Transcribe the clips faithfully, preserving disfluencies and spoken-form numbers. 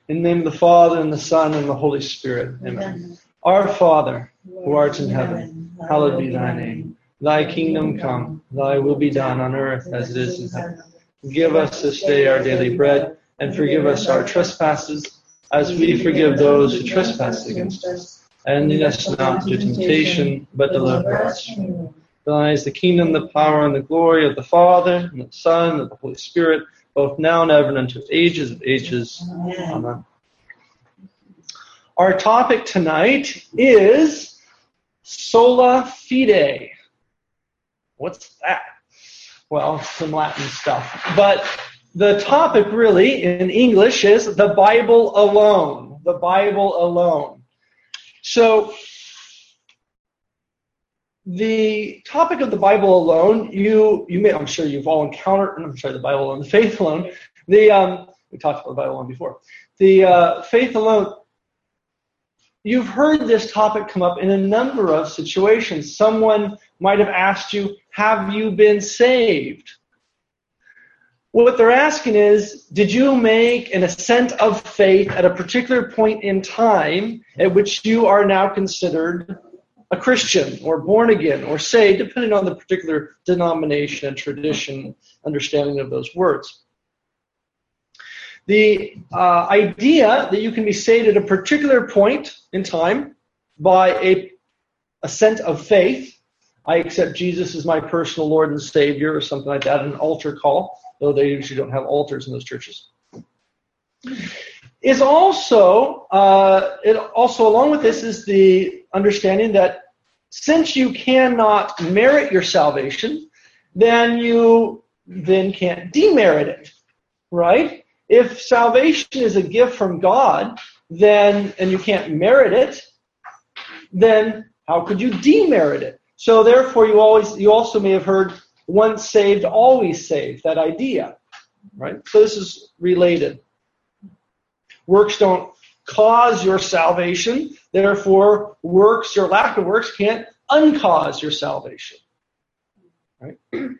In the name of the Father, and the Son, and the Holy Spirit. Amen. Amen. Our Father, who art in heaven, hallowed be thy name. Thy kingdom come, thy will be done on earth as it is in heaven. Give us this day our daily bread, and forgive us our trespasses, as we forgive those who trespass against us. And lead us not into temptation, but deliver us from evil. Thine is the kingdom, the power, and the glory of the Father, and the Son, and of the Holy Spirit, both now and ever, and unto ages of ages. Amen. Amen. Our topic tonight is sola fide. What's that? Well, some Latin stuff. But the topic really in English is the Bible alone. The Bible alone. So, the topic of the Bible alone, you you may, I'm sure you've all encountered, I'm sorry, the Bible alone, the faith alone. The um, we talked about the Bible alone before. The uh, faith alone, you've heard this topic come up in a number of situations. Someone might have asked you, have you been saved? What they're asking is, did you make an assent of faith at a particular point in time at which you are now considered a Christian or born again or saved, depending on the particular denomination and tradition, understanding of those words. The uh, idea that you can be saved at a particular point in time by a assent of faith, I accept Jesus as my personal Lord and Savior, or something like that, an altar call, though they usually don't have altars in those churches, is also, uh, it also along with this is the understanding that since you cannot merit your salvation, then you then can't demerit it, right? If salvation is a gift from God, then and you can't merit it, then how could you demerit it? So therefore, you always you also may have heard once saved, always saved, that idea, right? So this is related. Works don't cause your salvation, therefore works or lack of works can't uncause your salvation, right?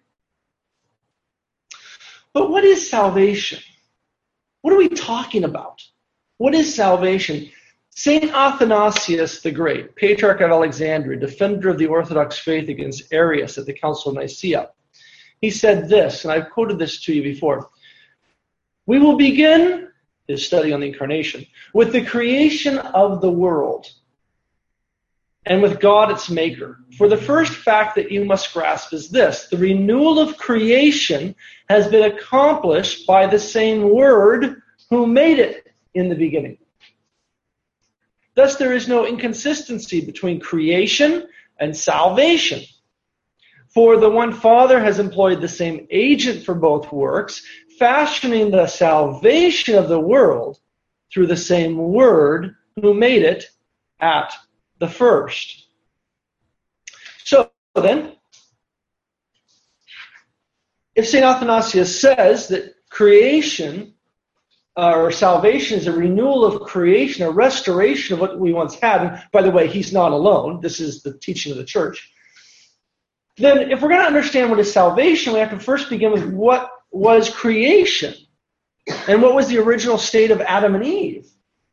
But what is salvation? What are we talking about? What is salvation? Saint Athanasius the Great, Patriarch of Alexandria, defender of the Orthodox faith against Arius at the Council of Nicaea, he said this, and I've quoted this to you before. We will begin his study on the Incarnation with the creation of the world and with God its maker. For the first fact that you must grasp is this: the renewal of creation has been accomplished by the same Word who made it in the beginning. Thus there is no inconsistency between creation and salvation. For the one Father has employed the same agent for both works, fashioning the salvation of the world through the same Word who made it at the first. So then, if Saint Athanasius says that creation uh, or salvation is a renewal of creation, a restoration of what we once had, and by the way, he's not alone, this is the teaching of the church, then if we're going to understand what is salvation, we have to first begin with what was creation and what was the original state of Adam and Eve.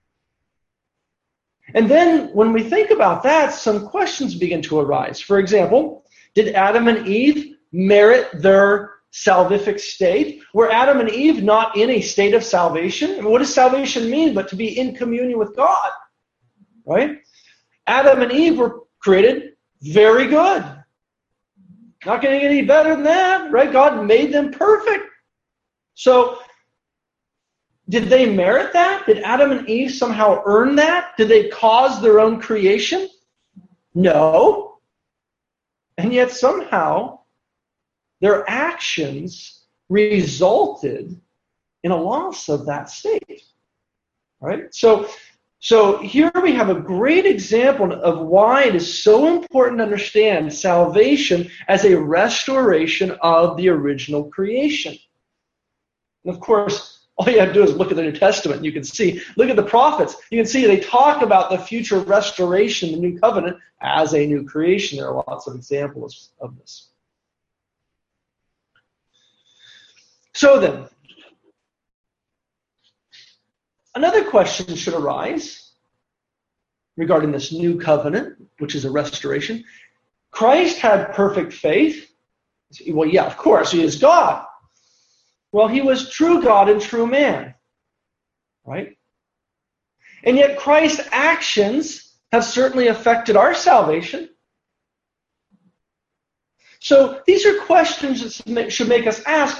And then when we think about that, some questions begin to arise. For example, did Adam and Eve merit their salvific state? Were Adam and Eve not in a state of salvation? And what does salvation mean but to be in communion with God? Right? Adam and Eve were created very good. Not going to get any better than that, right? God made them perfect. So, did they merit that? Did Adam and Eve somehow earn that? Did they cause their own creation? No. And yet somehow their actions resulted in a loss of that state. Right? So, so here we have a great example of why it is so important to understand salvation as a restoration of the original creation. And of course, all you have to do is look at the New Testament and you can see, look at the prophets, you can see they talk about the future restoration, the new covenant, as a new creation. There are lots of examples of this. So then, another question should arise regarding this new covenant, which is a restoration. Christ had perfect faith. Well, yeah, of course, he is God. Well, he was true God and true man, right? And yet Christ's actions have certainly affected our salvation. So these are questions that should make us ask,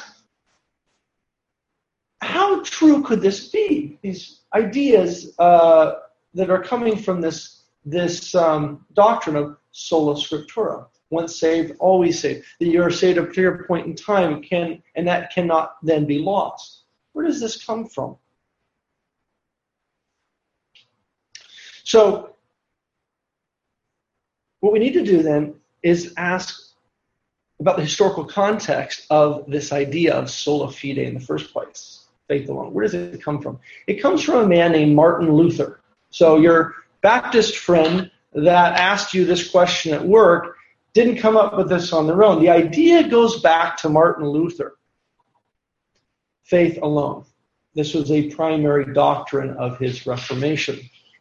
how true could this be? These ideas uh, that are coming from this, this um, doctrine of sola scriptura. Once saved, always saved. That you're saved at a particular point in time, can and that cannot then be lost. Where does this come from? So, what we need to do then is ask about the historical context of this idea of sola fide in the first place, faith alone. Where does it come from? It comes from a man named Martin Luther. So your Baptist friend that asked you this question at work didn't come up with this on their own. The idea goes back to Martin Luther. Faith alone. This was a primary doctrine of his Reformation.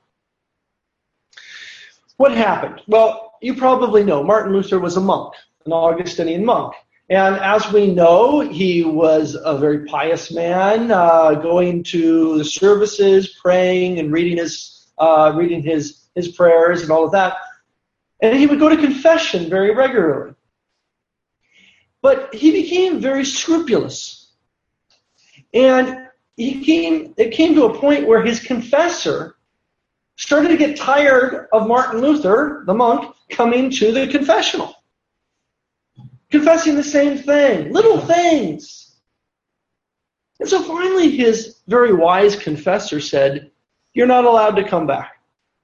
What happened? Well, you probably know Martin Luther was a monk, an Augustinian monk. And as we know, he was a very pious man, uh, going to the services, praying and reading his uh, reading his, his prayers and all of that. And he would go to confession very regularly. But he became very scrupulous. And he came, it came to a point where his confessor started to get tired of Martin Luther, the monk, coming to the confessional. Confessing the same thing, little things. And so finally his very wise confessor said, "You're not allowed to come back."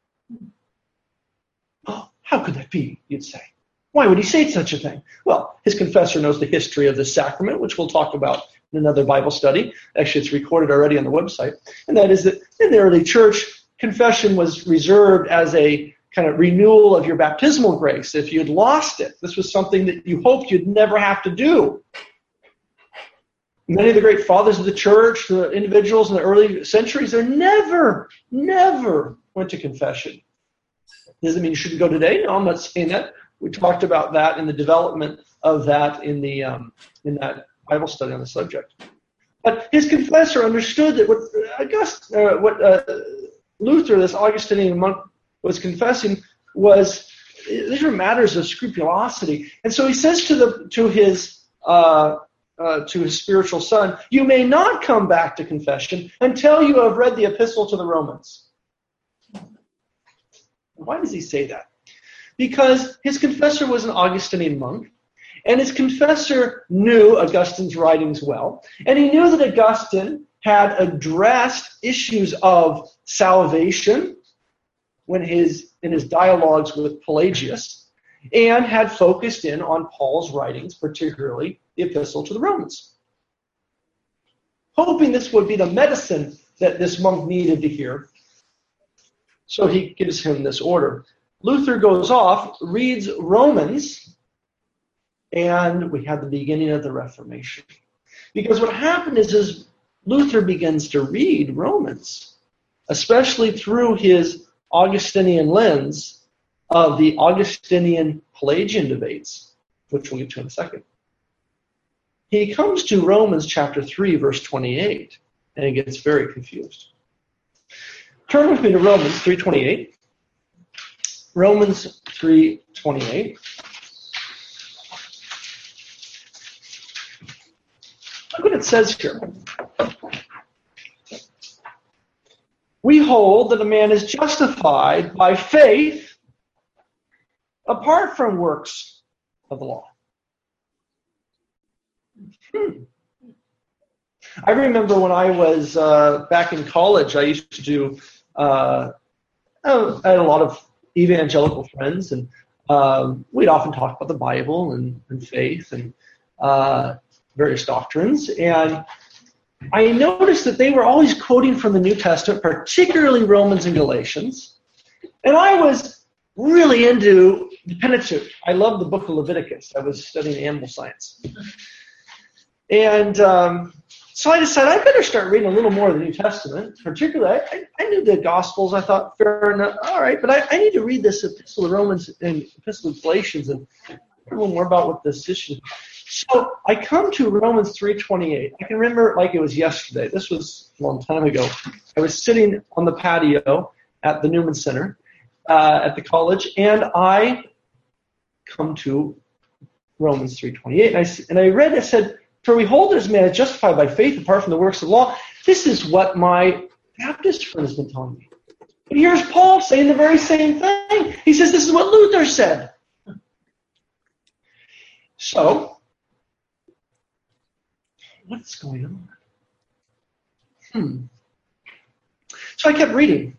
Oh, how could that be, you'd say? Why would he say such a thing? Well, his confessor knows the history of this sacrament, which we'll talk about in another Bible study. Actually, it's recorded already on the website. And that is that in the early church, confession was reserved as a kind of renewal of your baptismal grace. If you'd lost it, this was something that you hoped you'd never have to do. Many of the great fathers of the church, the individuals in the early centuries, they never, never went to confession. Doesn't mean you shouldn't go today. No, I'm not saying that. We talked about that in the development of that in the um, in that Bible study on the subject. But his confessor understood that what August, uh, what uh, Luther, this Augustinian monk, was confessing was these are matters of scrupulosity. And so he says to the to his uh, uh, to his spiritual son, "You may not come back to confession until you have read the epistle to the Romans." Why does he say that? Because his confessor was an Augustinian monk, and his confessor knew Augustine's writings well, and he knew that Augustine had addressed issues of salvation when his in his dialogues with Pelagius, and had focused in on Paul's writings, particularly the Epistle to the Romans. Hoping this would be the medicine that this monk needed to hear, so he gives him this order. Luther goes off, reads Romans, and we have the beginning of the Reformation. Because what happened is, is Luther begins to read Romans, especially through his Augustinian lens of the Augustinian-Pelagian debates, which we'll get to in a second. He comes to Romans chapter three, verse twenty-eight, and he gets very confused. Turn with me to Romans three twenty-eight. Romans three twenty-eight. Look what it says here. We hold that a man is justified by faith apart from works of the law. Hmm. I remember when I was uh, back in college, I used to do, uh, I had a lot of evangelical friends, and um, we'd often talk about the Bible and, and faith and uh, various doctrines. And I noticed that they were always quoting from the New Testament, particularly Romans and Galatians. And I was really into the Pentateuch. I loved the book of Leviticus. I was studying animal science. And um, So I decided I better start reading a little more of the New Testament. Particularly, I, I knew the Gospels. I thought, fair enough, all right, but I, I need to read this Epistle of Romans and Epistle of Galatians and learn a little more about what this issue is. So I come to Romans three twenty-eight. I can remember it like it was yesterday. This was a long time ago. I was sitting on the patio at the Newman Center uh, at the college, and I come to Romans three twenty-eight, and I, and I read, I said, for we hold as man is justified by faith apart from the works of the law. This is what my Baptist friend has been telling me. But here's Paul saying the very same thing. He says this is what Luther said. So, what's going on? Hmm. So I kept reading.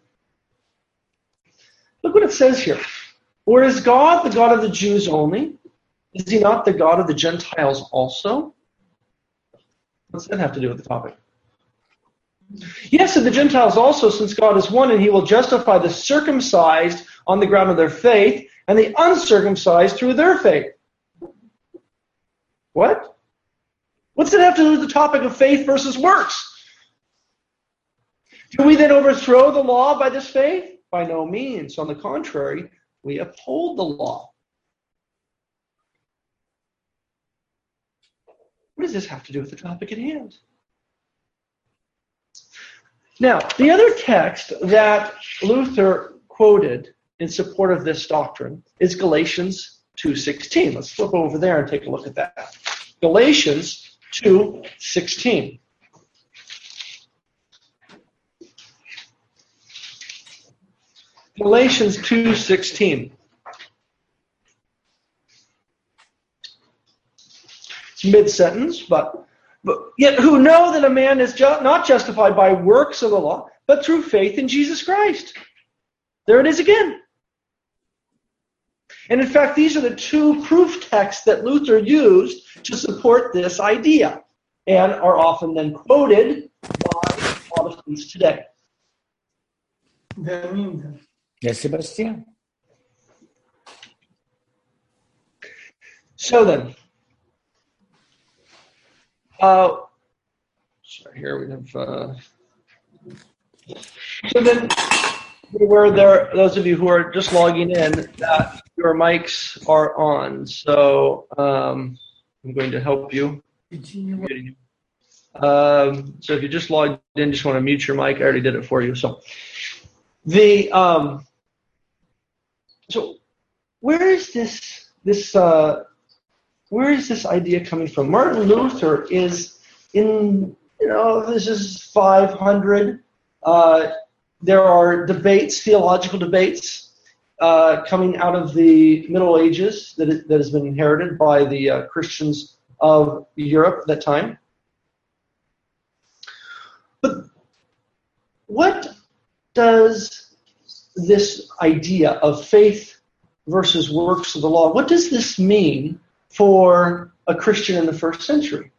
Look what it says here. Or is God the God of the Jews only? Is he not the God of the Gentiles also? What's that have to do with the topic? Yes, and the Gentiles also, since God is one, and he will justify the circumcised on the ground of their faith, and the uncircumcised through their faith. What? What's it have to do with the topic of faith versus works? Do we then overthrow the law by this faith? By no means. On the contrary, we uphold the law. What does this have to do with the topic at hand? Now, the other text that Luther quoted in support of this doctrine is Galatians two sixteen. Let's flip over there and take a look at that. Galatians two sixteen. Galatians two sixteen. It's mid-sentence, but, but yet who know that a man is ju- not justified by works of the law, but through faith in Jesus Christ. There it is again. And in fact, these are the two proof texts that Luther used to support this idea and are often then quoted by Protestants today. Yes, Sebastian. So then, uh, sorry, here we have. Uh, so then, where there, those of you who are just logging in, that your mics are on. So um, I'm going to help you. Um, so if you just logged in, just want to mute your mic. I already did it for you. So the um, so where is this this uh, where is this idea coming from? Martin Luther is in you know this is five hundred. Uh, there are debates, theological debates, uh, coming out of the Middle Ages that it, that has been inherited by the uh, Christians of Europe at that time. But what does this idea of faith versus works of the law, what does this mean for a Christian in the first century?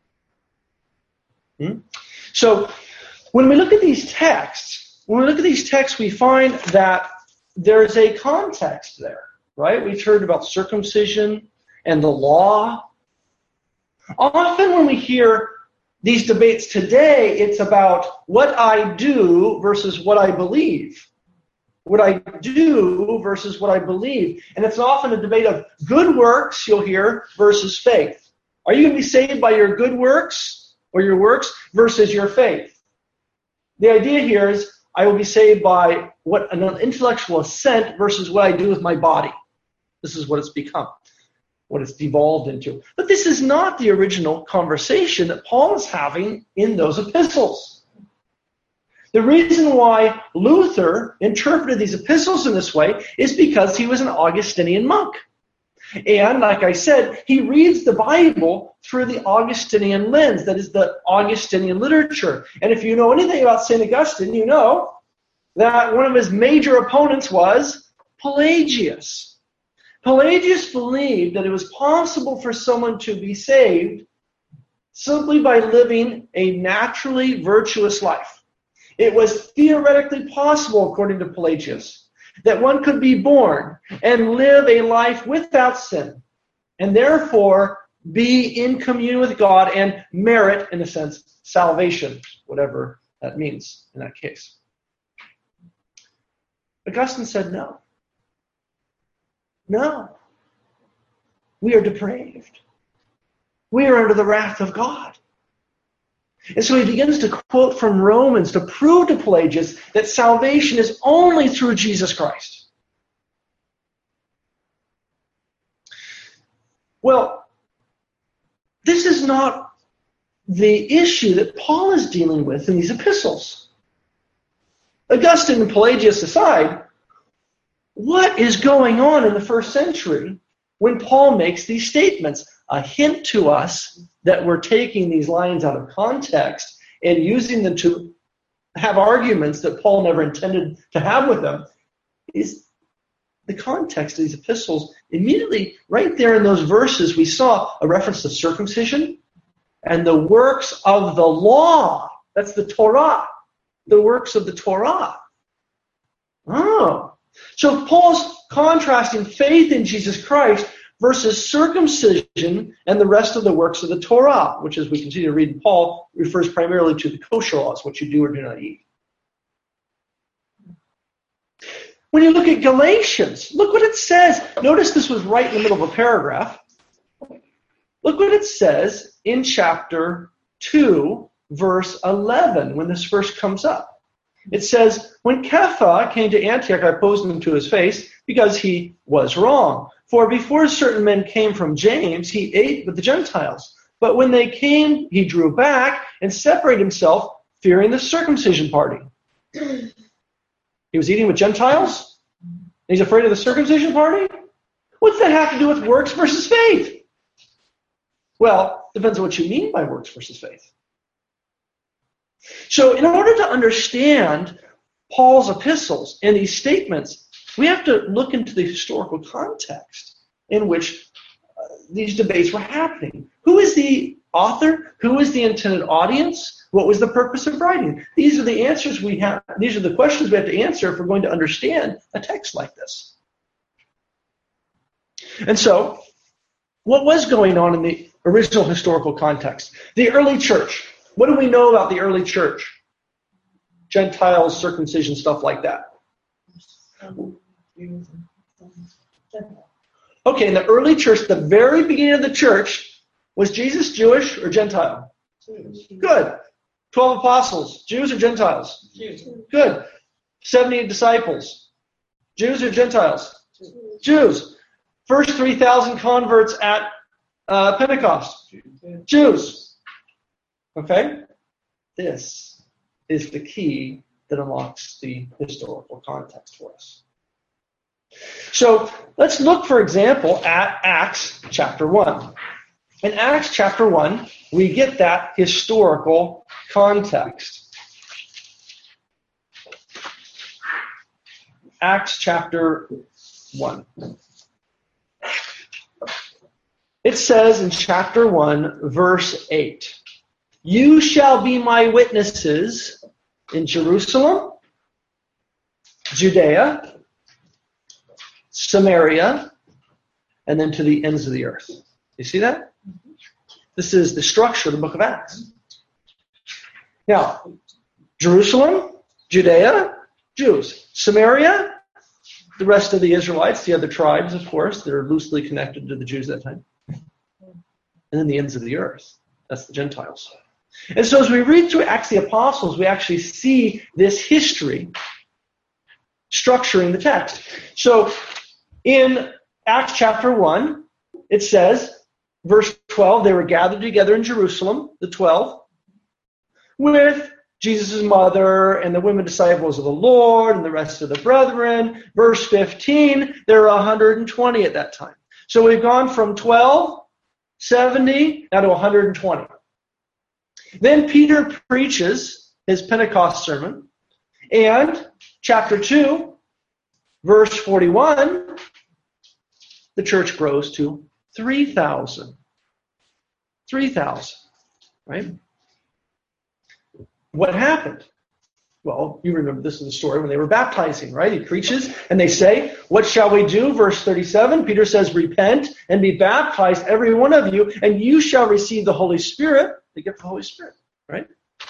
Hmm? So when we look at these texts, when we look at these texts, we find that there is a context there, right? We've heard about circumcision and the law. Often when we hear these debates today, it's about what I do versus what I believe. What I do versus what I believe. And it's often a debate of good works, you'll hear, versus faith. Are you going to be saved by your good works or your works versus your faith? The idea here is I will be saved by what an intellectual assent versus what I do with my body. This is what it's become, what it's devolved into. But this is not the original conversation that Paul is having in those epistles. The reason why Luther interpreted these epistles in this way is because he was an Augustinian monk. And like I said, he reads the Bible through the Augustinian lens, that is the Augustinian literature. And if you know anything about Saint Augustine, you know that one of his major opponents was Pelagius. Pelagius believed that it was possible for someone to be saved simply by living a naturally virtuous life. It was theoretically possible, according to Pelagius, that one could be born and live a life without sin, and therefore be in communion with God and merit, in a sense, salvation, whatever that means in that case. Augustine said no. No. We are depraved. We are under the wrath of God. And so he begins to quote from Romans to prove to Pelagius that salvation is only through Jesus Christ. Well, this is not the issue that Paul is dealing with in these epistles. Augustine and Pelagius aside, what is going on in the first century when Paul makes these statements? A hint to us that we're taking these lines out of context and using them to have arguments that Paul never intended to have with them is the context of these epistles. Immediately, right there in those verses, we saw a reference to circumcision and the works of the law. That's the Torah. The works of the Torah. Oh. So Paul's contrasting faith in Jesus Christ versus circumcision and the rest of the works of the Torah, which, as we continue to read in Paul, refers primarily to the kosher laws, what you do or do not eat. When you look at Galatians, look what it says. Notice this was right in the middle of a paragraph. Look what it says in chapter two, verse eleven, when this verse comes up. It says, when Kepha came to Antioch, I opposed him to his face because he was wrong. For before certain men came from James, he ate with the Gentiles. But when they came, he drew back and separated himself, fearing the circumcision party. He was eating with Gentiles? And he's afraid of the circumcision party? What's that have to do with works versus faith? Well, depends on what you mean by works versus faith. So in order to understand Paul's epistles and these statements, we have to look into the historical context in which uh, these debates were happening. Who is the author? Who is the intended audience? What was the purpose of writing? These are the answers we have. These are the questions we have to answer if we're going to understand a text like this. And so, what was going on in the original historical context? The early church. What do we know about the early church? Gentiles, circumcision, stuff like that. Okay, in the early church, the very beginning of the church, was Jesus Jewish or Gentile? Jewish. Good. Twelve apostles, Jews or Gentiles? Jews. Good. Seventy disciples, Jews or Gentiles? Jews. Jews. First three thousand converts at uh, Pentecost? Jews. Jews. Okay? This is the key that unlocks the historical context for us. So let's look, for example, at Acts chapter one. In Acts chapter one, we get that historical context. Acts chapter one. It says in chapter one, verse eight, "You shall be my witnesses in Jerusalem, Judea, Samaria, and then to the ends of the earth." You see that? This is the structure of the book of Acts. Now, Jerusalem, Judea, Jews. Samaria, the rest of the Israelites, the other tribes, of course, that are loosely connected to the Jews at that time. And then the ends of the earth. That's the Gentiles. And so as we read through Acts of the Apostles, we actually see this history structuring the text. So in Acts chapter one, it says, verse twelve, they were gathered together in Jerusalem, the twelve, with Jesus' mother and the women disciples of the Lord and the rest of the brethren. Verse fifteen, there were one hundred twenty at that time. So we've gone from twelve, seventy, now to one hundred twenty. Then Peter preaches his Pentecost sermon, and chapter two, verse forty-one, the church grows to three thousand. three thousand, right? What happened? Well, you remember this is the story when they were baptizing, right? He preaches and they say, what shall we do? Verse thirty-seven, Peter says, repent and be baptized, every one of you, and you shall receive the Holy Spirit. They get the Holy Spirit, right?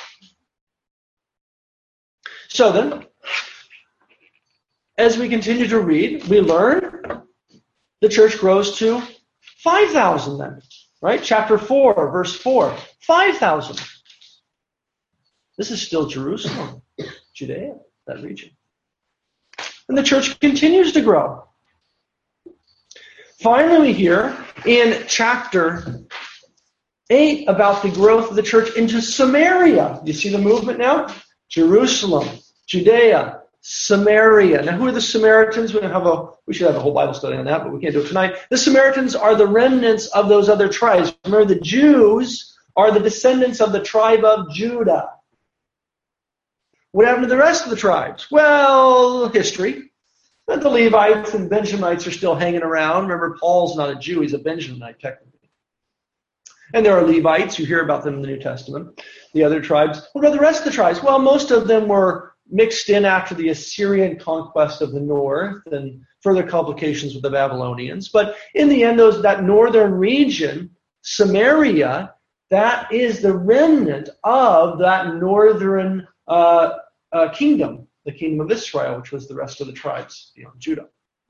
So then, as we continue to read, we learn the church grows to five thousand then, right? Chapter four, verse four, five thousand. This is still Jerusalem, Judea, that region. And the church continues to grow. Finally, we hear in chapter eight about the growth of the church into Samaria. You see the movement now? Jerusalem, Judea, Samaria. Now, who are the Samaritans? We have a we should have a whole Bible study on that, but we can't do it tonight. The Samaritans are the remnants of those other tribes. Remember, the Jews are the descendants of the tribe of Judah. What happened to the rest of the tribes? Well, history. The Levites and Benjamites are still hanging around. Remember, Paul's not a Jew, he's a Benjaminite technically. And there are Levites, you hear about them in the New Testament. The other tribes. What about the rest of the tribes? Well, most of them were mixed in after the Assyrian conquest of the north and further complications with the Babylonians. But in the end, those that northern region, Samaria, that is the remnant of that northern uh, uh, kingdom, the kingdom of Israel, which was the rest of the tribes beyond Judah.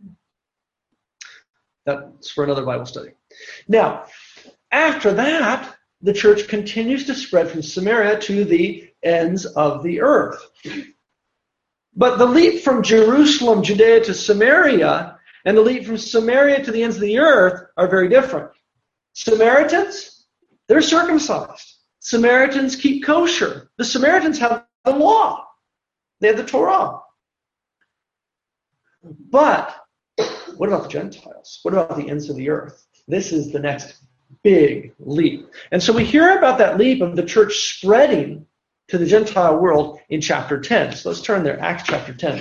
That's for another Bible study. Now, after that, the church continues to spread from Samaria to the ends of the earth. But the leap from Jerusalem, Judea to Samaria, and the leap from Samaria to the ends of the earth are very different. Samaritans, they're circumcised. Samaritans keep kosher. The Samaritans have the law. They have the Torah. But what about the Gentiles? What about the ends of the earth? This is the next big leap. And so we hear about that leap of the church spreading to the Gentile world in chapter ten. So let's turn there, Acts chapter ten.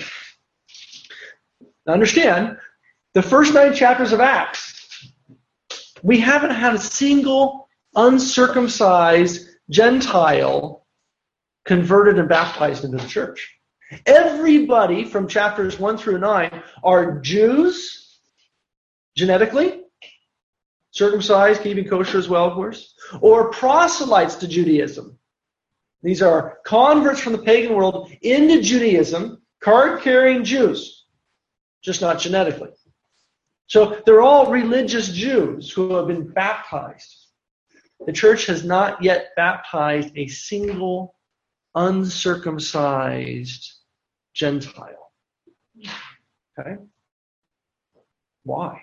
Now understand, the first nine chapters of Acts, we haven't had a single uncircumcised Gentile converted and baptized into the church. Everybody from chapters one through nine are Jews, genetically, circumcised, keeping kosher as well, of course, or proselytes to Judaism. These are converts from the pagan world into Judaism, card-carrying Jews, just not genetically. So they're all religious Jews who have been baptized. The church has not yet baptized a single uncircumcised Gentile. Okay? Why?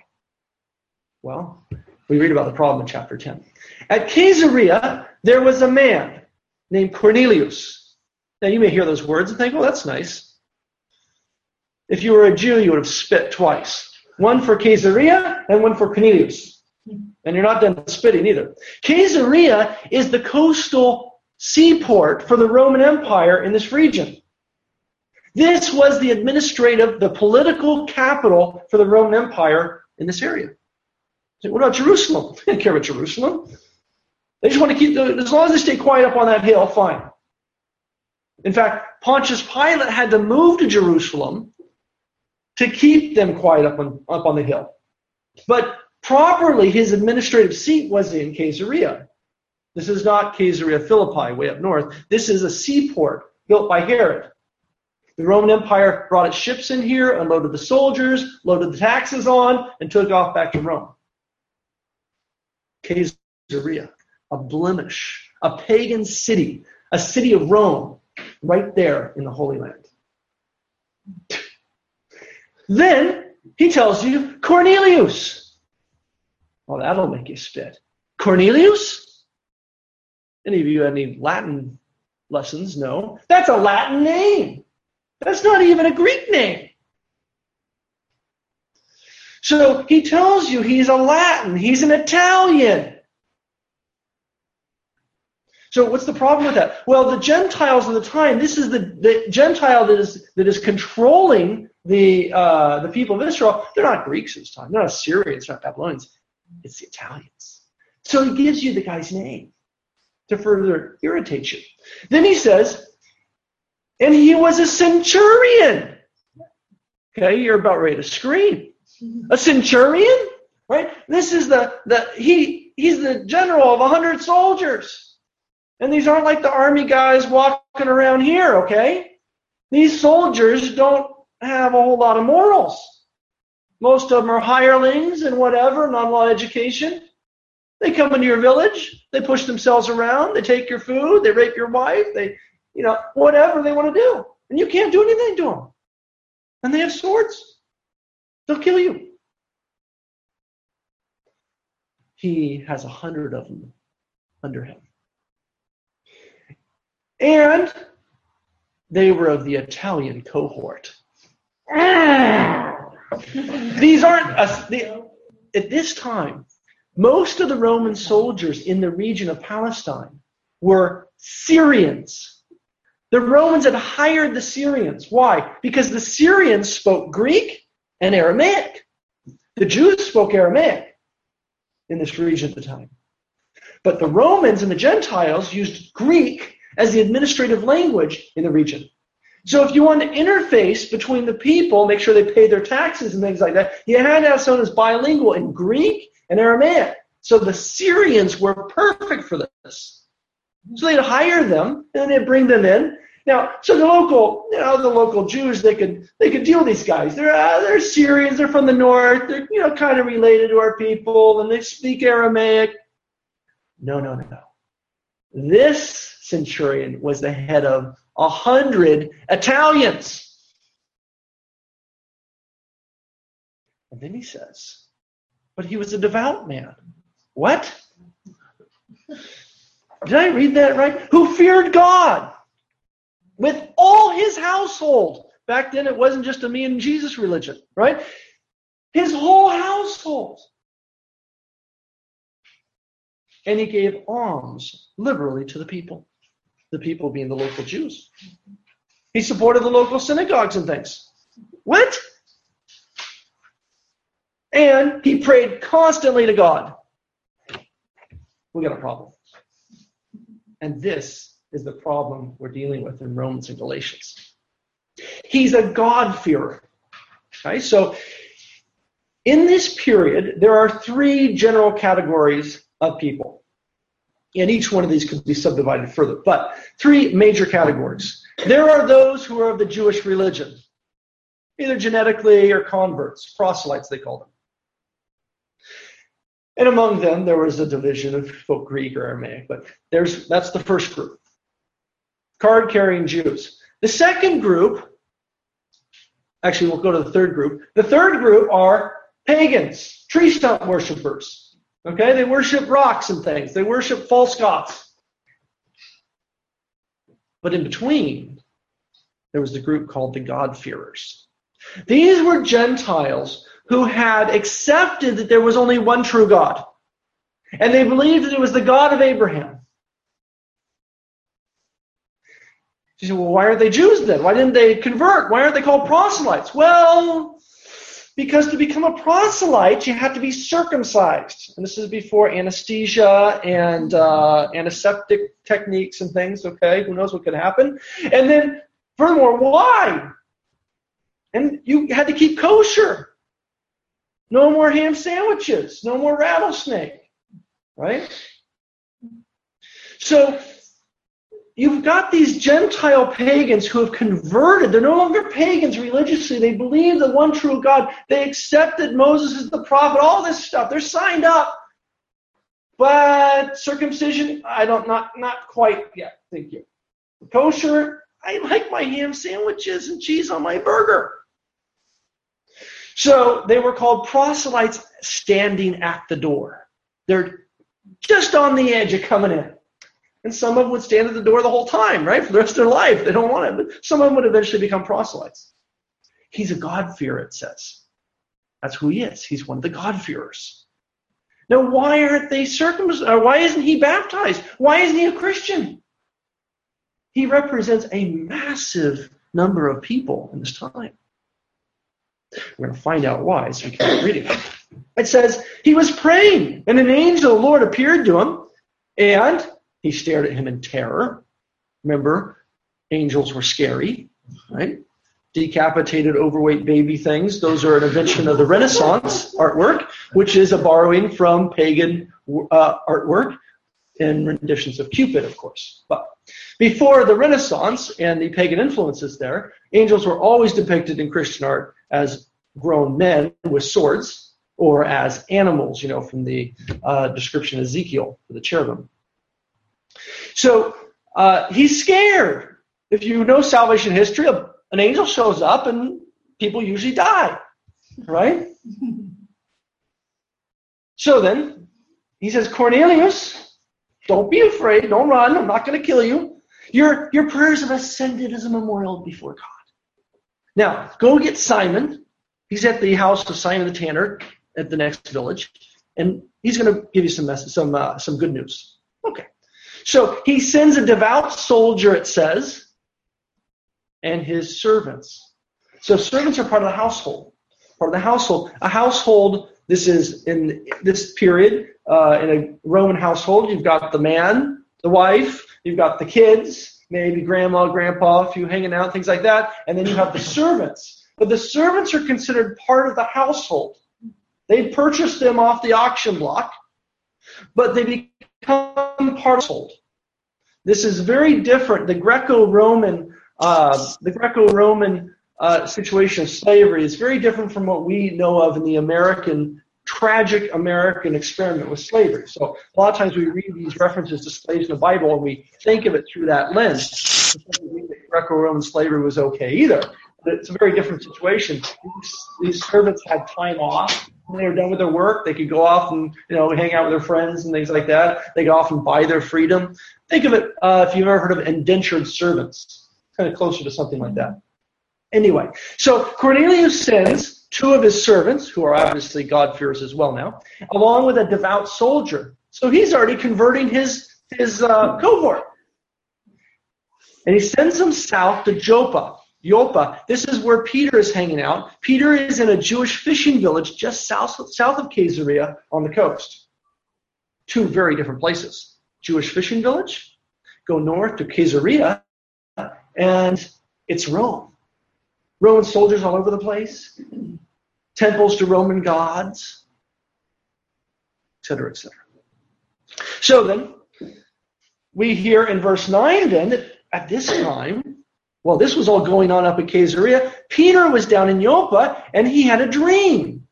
Well, we read about the problem in chapter ten. At Caesarea, there was a man named Cornelius. Now, you may hear those words and think, well, that's nice. If you were a Jew, you would have spit twice. One for Caesarea and one for Cornelius. And you're not done spitting either. Caesarea is the coastal seaport for the Roman Empire in this region. This was the administrative, the political capital for the Roman Empire in this area. So what about Jerusalem? They didn't care about Jerusalem. They just want to keep, as long as they stay quiet up on that hill, fine. In fact, Pontius Pilate had to move to Jerusalem to keep them quiet up on, up on the hill. But properly, his administrative seat was in Caesarea. This is not Caesarea Philippi, way up north. This is a seaport built by Herod. The Roman Empire brought its ships in here, unloaded the soldiers, loaded the taxes on, and took off back to Rome. Caesarea, a blemish, a pagan city, a city of Rome, right there in the Holy Land. Then he tells you Cornelius. Well, that'll make you spit. Cornelius? Any of you had any Latin lessons? No. That's a Latin name. That's not even a Greek name. So he tells you he's a Latin. He's an Italian. So what's the problem with that? Well, the Gentiles of the time, this is the, the Gentile that is that is controlling the uh, the people of Israel. They're not Greeks this time. They're not Assyrians. They're not Babylonians. It's the Italians. So he gives you the guy's name to further irritate you. Then he says, And he was a centurion. Okay, you're about ready to scream. A centurion? Right? This is the, the he he's the general of a hundred soldiers. And these aren't like the army guys walking around here, okay? These soldiers don't have a whole lot of morals. Most of them are hirelings and whatever, not a lot of education. They come into your village, they push themselves around, they take your food, they rape your wife, they, you know, whatever they want to do. And you can't do anything to them. And they have swords. They'll kill you. He has a hundred of them under him. And they were of the Italian cohort. These aren't, a, they, at this time, most of the Roman soldiers in the region of Palestine were Syrians. The Romans had hired the Syrians. Why? Because the Syrians spoke Greek and Aramaic. The Jews spoke Aramaic in this region at the time. But the Romans and the Gentiles used Greek as the administrative language in the region. So if you wanted to interface between the people, make sure they paid their taxes and things like that, you had to have someone who's bilingual in Greek and Aramaic. So the Syrians were perfect for this. So they'd hire them and they'd bring them in. Now, so the local, you know, the local Jews, they could they could deal with these guys. They're uh, they're Syrians. They're from the north. They're, you know, kind of related to our people, and they speak Aramaic. No, no, no, no. This centurion was the head of a hundred Italians. And then he says, but he was a devout man. What? Did I read that right? Who feared God with all his household. Back then it wasn't just a me and Jesus religion, right? His whole household. And he gave alms liberally to the people. The people being the local Jews. He supported the local synagogues and things. What? And he prayed constantly to God. We got a problem. And this is the problem we're dealing with in Romans and Galatians. He's a God-fearer. Okay, so in this period, there are three general categories of people. And each one of these could be subdivided further. But three major categories. There are those who are of the Jewish religion, either genetically or converts, proselytes they call them. And among them, there was a division of folk Greek or Aramaic, but there's that's the first group. Card-carrying Jews. The second group, actually we'll go to the third group. The third group are pagans, tree stump worshipers. Okay, they worship rocks and things. They worship false gods. But in between, there was the group called the God-fearers. These were Gentiles who had accepted that there was only one true God. And they believed that it was the God of Abraham. You say, well, why aren't they Jews then? Why didn't they convert? Why aren't they called proselytes? Well, because to become a proselyte, you have to be circumcised. And this is before anesthesia and uh, antiseptic techniques and things, okay? Who knows what could happen? And then, furthermore, why? And you had to keep kosher. No more ham sandwiches. No more rattlesnake. Right? So, you've got these Gentile pagans who have converted. They're no longer pagans religiously. They believe the one true God. They accepted Moses as the prophet, all this stuff. They're signed up. But circumcision, I don't, not, not quite yet. Thank you. Kosher, I like my ham sandwiches and cheese on my burger. So they were called proselytes standing at the door. They're just on the edge of coming in. And some of them would stand at the door the whole time, right? For the rest of their life. They don't want it. But some of them would eventually become proselytes. He's a God-fearer, it says. That's who he is. He's one of the God-fearers. Now, why aren't they circumcised? Or why isn't he baptized? Why isn't he a Christian? He represents a massive number of people in this time. We're going to find out why, so we can read it. It says, he was praying, and an angel of the Lord appeared to him, and he stared at him in terror. Remember, Angels were scary, right? Decapitated, overweight baby things. Those are an invention of the Renaissance artwork, which is a borrowing from pagan uh, artwork and renditions of Cupid, of course. But before the Renaissance and the pagan influences there, angels were always depicted in Christian art as grown men with swords or as animals, you know, from the uh, description of Ezekiel for the cherubim. So uh, he's scared. If you know salvation history, an angel shows up and people usually die, right? So then he says, Cornelius, don't be afraid. Don't run. I'm not going to kill you. Your, your prayers have ascended as a memorial before God. Now, go get Simon. He's at the house of Simon the Tanner at the next village, and he's going to give you some mess- some uh, some good news. Okay. So he sends a devout soldier, it says, and his servants. So servants are part of the household. Part of the household. A household, this is in this period, uh, in a Roman household, you've got the man, the wife, you've got the kids, maybe grandma, grandpa, a few hanging out, things like that, and then you have the servants. But the servants are considered part of the household. They purchased them off the auction block, but they become part of the household. This is very different. The Greco-Roman, uh, the Greco-Roman uh, situation of slavery is very different from what we know of in the American, tragic American experiment with slavery. So a lot of times we read these references to slaves in the Bible and we think of it through that lens. It doesn't mean that Greco-Roman slavery was okay either. But it's a very different situation. These, these servants had time off. When they were done with their work, they could go off and, you know, hang out with their friends and things like that. They could often buy their freedom. Think of it, uh, if you've ever heard of indentured servants. Kind of closer to something like that. Anyway, so Cornelius sends two of his servants, who are obviously God-fearers as well now, along with a devout soldier. So he's already converting his, his uh, cohort. And he sends them south to Joppa. Joppa. This is where Peter is hanging out. Peter is in a Jewish fishing village just south, south of Caesarea on the coast. Two very different places. Jewish fishing village, go north to Caesarea, and it's Rome. Roman soldiers all over the place, temples to Roman gods, et cetera, et cetera. So then, we hear in verse nine then that at this time, well, this was all going on up at Caesarea. Peter was down in Joppa, and he had a dream.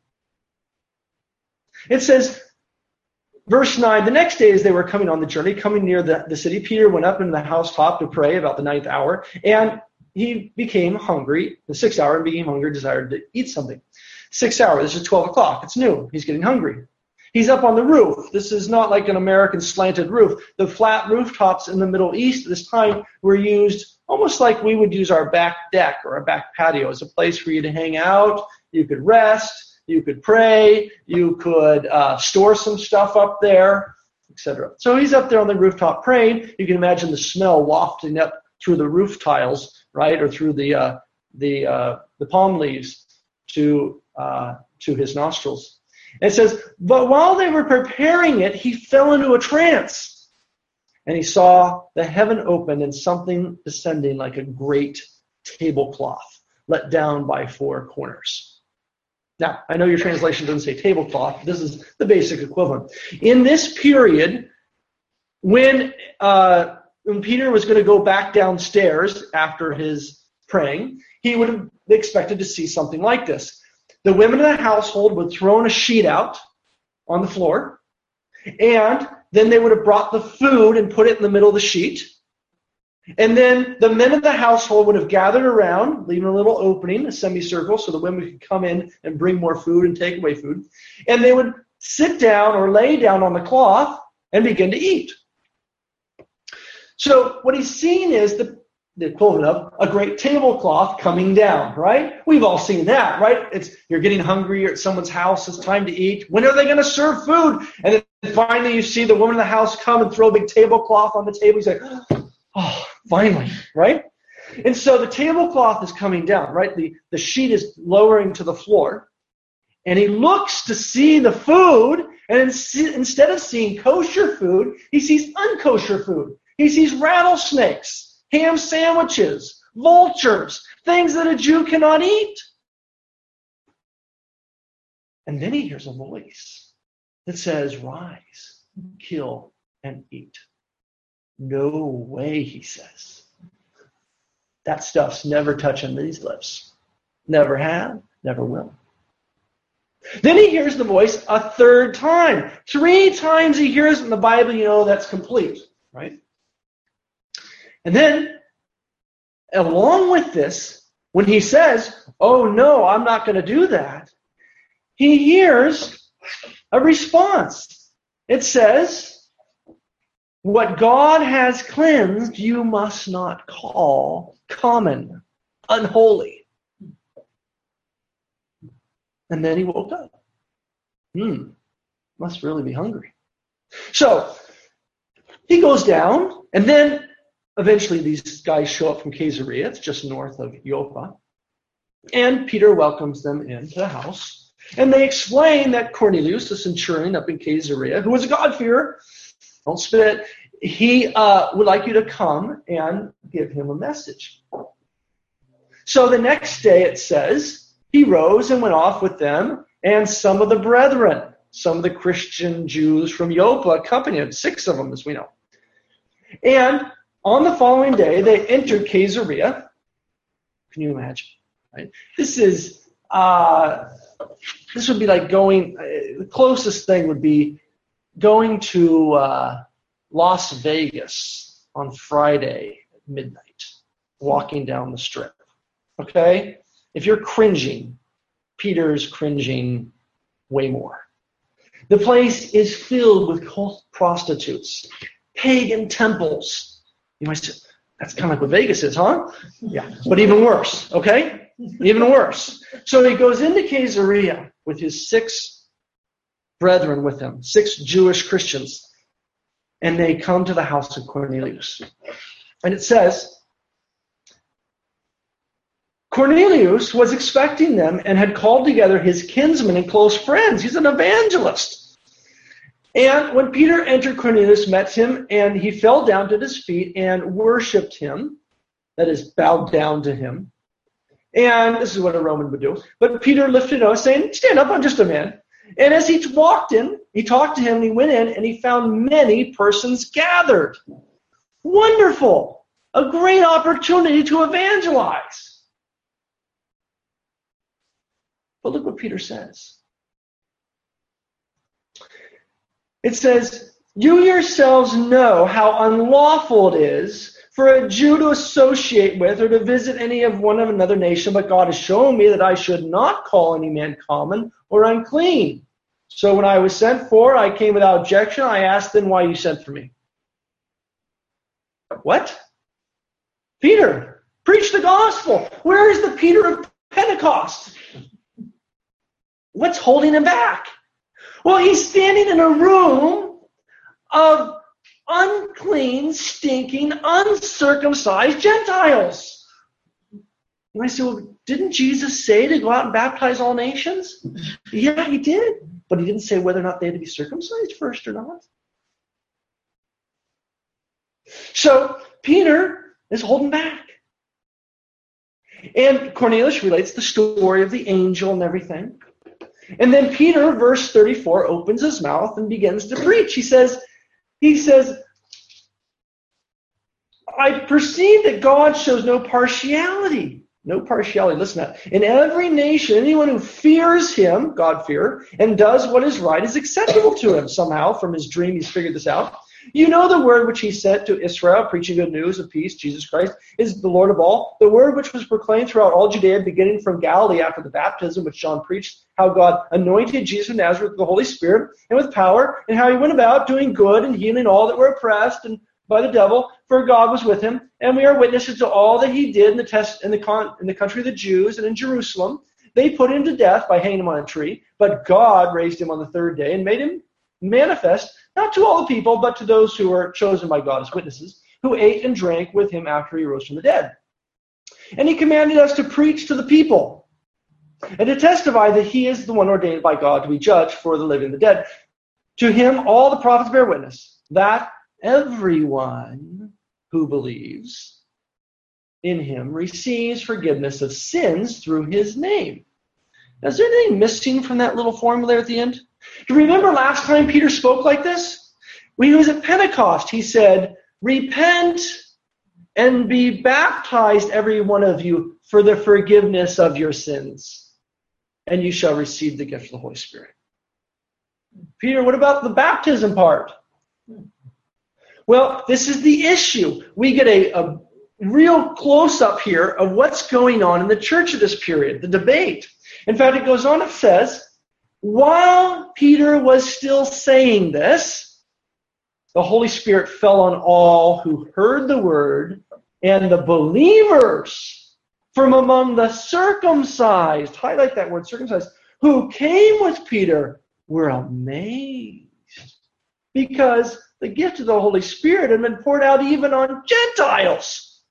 It says, verse nine, the next day as they were coming on the journey, coming near the, the city, Peter went up into the housetop to pray about the ninth hour, and he became hungry, the sixth hour, and became hungry, desired to eat something. Sixth hour, this is twelve o'clock. It's noon. He's getting hungry. He's up on the roof. This is not like an American slanted roof. The flat rooftops in the Middle East at this time were used almost like we would use our back deck or our back patio as a place for you to hang out. You could rest. You could pray. You could uh, store some stuff up there, et cetera. So he's up there on the rooftop praying. You can imagine the smell wafting up through the roof tiles, right, or through the uh, the uh, the palm leaves to uh, to his nostrils. And it says, but while they were preparing it, he fell into a trance. And he saw the heaven open and something descending like a great tablecloth let down by four corners. Now, I know your translation doesn't say tablecloth. This is the basic equivalent. In this period, when, uh, when Peter was going to go back downstairs after his praying, he would have expected to see something like this. The women in the household would throw a sheet out on the floor, and then they would have brought the food and put it in the middle of the sheet. And then the men of the household would have gathered around, leaving a little opening, a semicircle, so the women could come in and bring more food and take away food. And they would sit down or lay down on the cloth and begin to eat. So what he's seeing is the the equivalent of a great tablecloth coming down, right? We've all seen that, right? It's you're getting hungry, you're at someone's house, it's time to eat. When are they going to serve food? And then finally you see the woman in the house come and throw a big tablecloth on the table. You say, oh, finally, right? And so the tablecloth is coming down, right? The, the sheet is lowering to the floor. And he looks to see the food, and instead of seeing kosher food, he sees unkosher food. He sees rattlesnakes ham sandwiches, vultures, things that a Jew cannot eat. And then he hears a voice that says, rise, kill, and eat. No way, he says. That stuff's never touching these lips. Never have, never will. Then he hears the voice a third time. Three times he hears it in the Bible, you know that's complete, right? And then, along with this, when he says, oh no, I'm not going to do that, he hears a response. It says, what God has cleansed, you must not call common, unholy. And then he woke up. Hmm, must really be hungry. So, he goes down, and then eventually these guys show up from Caesarea. It's just north of Joppa. And Peter welcomes them into the house. And they explain that Cornelius, the centurion up in Caesarea, who was a God-fearer, don't spit, he uh, would like you to come and give him a message. So the next day it says, he rose and went off with them, and some of the brethren, some of the Christian Jews from Joppa accompanied him, six of them as we know. And on the following day, they entered Caesarea. Can you imagine? Right? This is, uh, this would be like going, uh, the closest thing would be going to uh, Las Vegas on Friday at midnight, walking down the strip. Okay? If you're cringing, Peter's cringing way more. The place is filled with cult prostitutes, pagan temples. You might say, that's kind of like what Vegas is, huh? Yeah, but even worse, okay? Even worse. So he goes into Caesarea with his six brethren with him, six Jewish Christians, and they come to the house of Cornelius. And it says, Cornelius was expecting them and had called together his kinsmen and close friends. He's an evangelist. And when Peter entered, Cornelius met him, and he fell down to his feet and worshipped him, that is, bowed down to him. And this is what a Roman would do. But Peter lifted up, saying, stand up, I'm just a man. And as he walked in, he talked to him, and he went in, and he found many persons gathered. Wonderful. A great opportunity to evangelize. But look what Peter says. It says, you yourselves know how unlawful it is for a Jew to associate with or to visit any of one of another nation, but God has shown me that I should not call any man common or unclean. So when I was sent for, I came without objection. I asked them why you sent for me. What? Peter, preach the gospel. Where is the Peter of Pentecost? What's holding him back? Well, he's standing in a room of unclean, stinking, uncircumcised Gentiles. And I say, well, didn't Jesus say to go out and baptize all nations? Yeah, he did. But he didn't say whether or not they had to be circumcised first or not. So Peter is holding back. And Cornelius relates the story of the angel and everything. And then Peter, verse thirty-four, opens his mouth and begins to preach. He says, he says, I perceive that God shows no partiality. No partiality. Listen to that. In every nation, anyone who fears him, God fear, and does what is right is acceptable to him. Somehow, from his dream, he's figured this out. You know the word which he sent to Israel, preaching good news of peace, Jesus Christ is the Lord of all. The word which was proclaimed throughout all Judea, beginning from Galilee after the baptism which John preached, how God anointed Jesus of Nazareth with the Holy Spirit and with power, and how he went about doing good and healing all that were oppressed and by the devil, for God was with him. And we are witnesses to all that he did in the test in the con, in the country of the Jews and in Jerusalem. They put him to death by hanging him on a tree, but God raised him on the third day and made him manifest, not to all the people, but to those who were chosen by God as witnesses, who ate and drank with him after he rose from the dead. And he commanded us to preach to the people and to testify that he is the one ordained by God to be judge for the living and the dead. To him all the prophets bear witness that everyone who believes in him receives forgiveness of sins through his name. Now, is there anything missing from that little formula at the end? Do you remember last time Peter spoke like this? When he was at Pentecost, he said, repent and be baptized, every one of you, for the forgiveness of your sins, and you shall receive the gift of the Holy Spirit. Peter, what about the baptism part? Well, this is the issue. We get a, a real close-up here of what's going on in the church at this period, the debate. In fact, it goes on, it says, while Peter was still saying this, the Holy Spirit fell on all who heard the word, and the believers from among the circumcised, highlight that word, circumcised, who came with Peter were amazed because the gift of the Holy Spirit had been poured out even on Gentiles.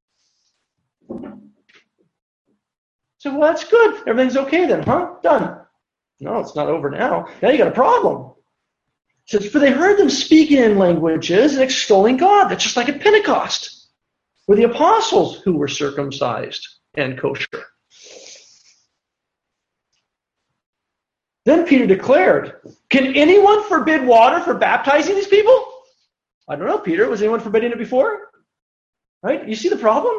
So, well, that's good. Everything's okay then, huh? Done. No, it's not over now. Now you got a problem. It says, for they heard them speaking in languages and extolling God. That's just like at Pentecost, where the apostles who were circumcised and kosher. Then Peter declared, can anyone forbid water for baptizing these people? I don't know, Peter. Was anyone forbidding it before? Right? You see the problem?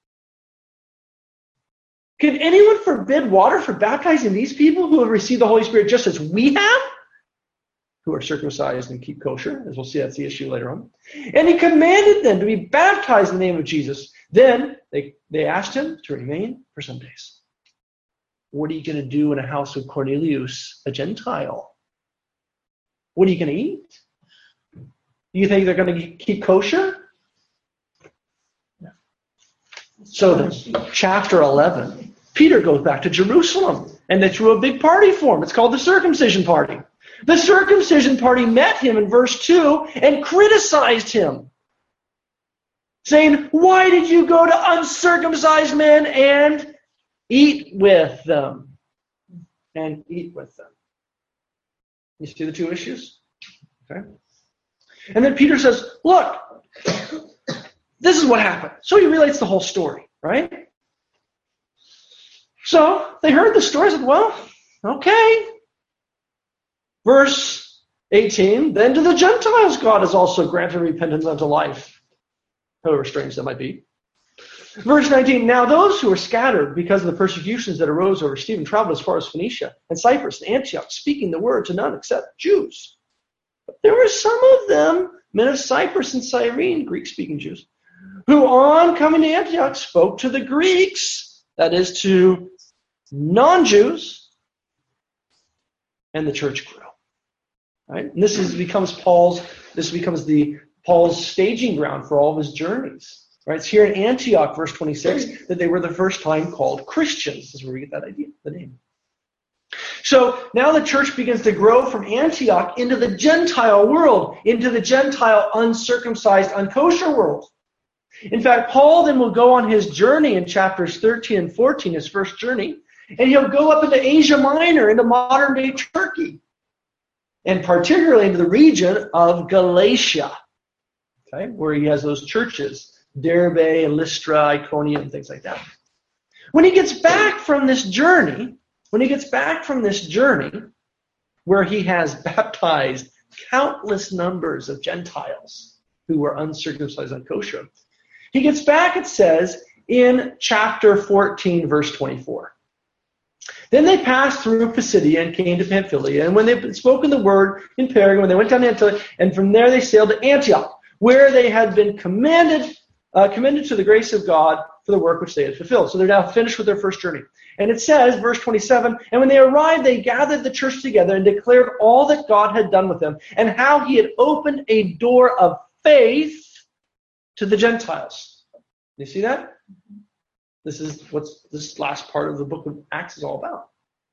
Can anyone forbid water for baptizing these people who have received the Holy Spirit just as we have? Who are circumcised and keep kosher, as we'll see that's the issue later on. And he commanded them to be baptized in the name of Jesus. Then they, they asked him to remain for some days. What are you going to do in a house of Cornelius, a Gentile? What are you going to eat? Do you think they're going to keep kosher? So the chapter eleven, Peter goes back to Jerusalem, and they threw a big party for him. It's called the circumcision party. The circumcision party met him in verse two and criticized him, saying, why did you go to uncircumcised men and eat with them? And eat with them. You see the two issues? Okay. And then Peter says, look, this is what happened. So he relates the whole story, right? So they heard the story and said, well, okay. Verse eighteen, then to the Gentiles God has also granted repentance unto life, however strange that might be. Verse nineteen, now those who were scattered because of the persecutions that arose over Stephen traveled as far as Phoenicia and Cyprus and Antioch, speaking the word to none except Jews. But there were some of them, men of Cyprus and Cyrene, Greek-speaking Jews, who on coming to Antioch spoke to the Greeks, that is to non-Jews, and the church grew. Right? And this is becomes Paul's. This becomes the Paul's staging ground for all of his journeys. Right? It's here in Antioch, verse twenty-six, that they were the first time called Christians. This is where we get that idea, the name. So now the church begins to grow from Antioch into the Gentile world, into the Gentile uncircumcised, unkosher world. In fact, Paul then will go on his journey in chapters thirteen and fourteen, his first journey, and he'll go up into Asia Minor, into modern-day Turkey, and particularly into the region of Galatia, okay, where he has those churches, Derbe, Lystra, Iconium, and things like that. When he gets back from this journey, when he gets back from this journey, where he has baptized countless numbers of Gentiles who were uncircumcised and kosher, he gets back, it says, in chapter fourteen, verse twenty-four. Then they passed through Pisidia and came to Pamphylia, and when they had spoken the word in Perga, when they went down to Antioch, and from there they sailed to Antioch, where they had been commanded, uh, commended to the grace of God for the work which they had fulfilled. So they're now finished with their first journey. And it says, verse twenty-seven, and when they arrived, they gathered the church together and declared all that God had done with them, and how he had opened a door of faith to the Gentiles. You see that? This is what this last part of the book of Acts is all about.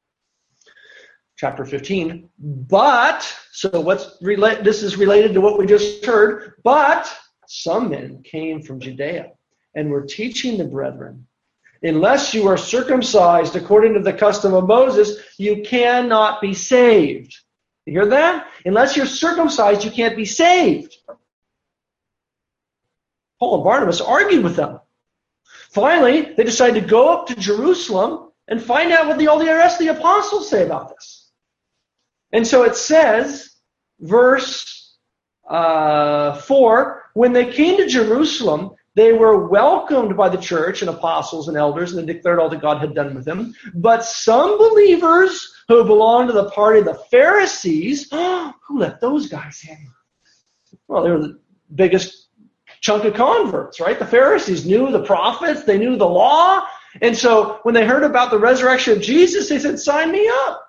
Chapter fifteen. But, so what's rela- this is related to what we just heard, but some men came from Judea and were teaching the brethren, unless you are circumcised according to the custom of Moses, you cannot be saved. You hear that? Unless you're circumcised, you can't be saved. Paul and Barnabas argued with them. Finally, they decided to go up to Jerusalem and find out what the, all the rest of the apostles say about this. And so it says, verse uh, four, when they came to Jerusalem, they were welcomed by the church and apostles and elders, and they declared all that God had done with them. But some believers who belonged to the party of the Pharisees, oh, who let those guys in? Well, they were the biggest chunk of converts, right? The Pharisees knew the prophets, they knew the law, and so when they heard about the resurrection of Jesus, they said, sign me up.